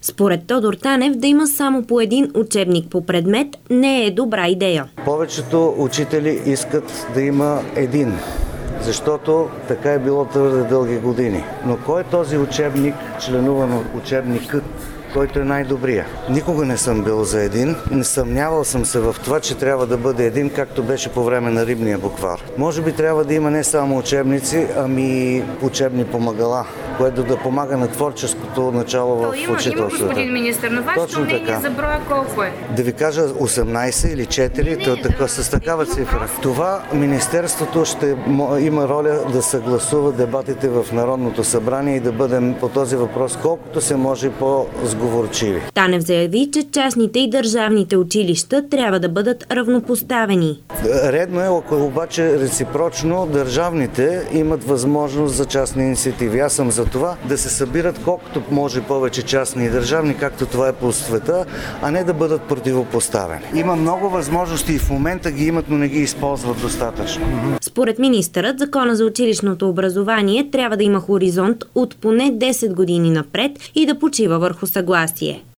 Според Тодор Танев, да има само по един учебник по предмет не е добра идея. Повечето учители искат да има един, защото така е било твърде дълги години. Но кой е този учебник, членуван от учебникът, който е най-добрия? Никога не съм бил за един. Не съмнявал съм се в това, че трябва да бъде един, както беше по време на рибния буквар. Може би трябва да има не само учебници, ами учебни помагала, което да помага на творческото начало в учителството. Има, господин министър, но вашето мнение за броя колко е? Да ви кажа 18 или 4, с такава цифра. Това министерството ще има роля да съгласува дебатите в Народното събрание и да бъдем по този въпрос колкото се може по-сговорчиви. Танев заяви, че частните и държавните училища трябва да бъдат равнопоставени. Редно е, ако обаче реципрочно държавните имат възможност за частни инициативи. Аз съм за това да се събират колкото може повече частни и държавни, както това е по света, а не да бъдат противопоставени. Има много възможности и в момента ги имат, но не ги използват достатъчно. Според министърът, Закона за училищното образование трябва да има хоризонт от поне 10 години напред и да почива върху съгласие.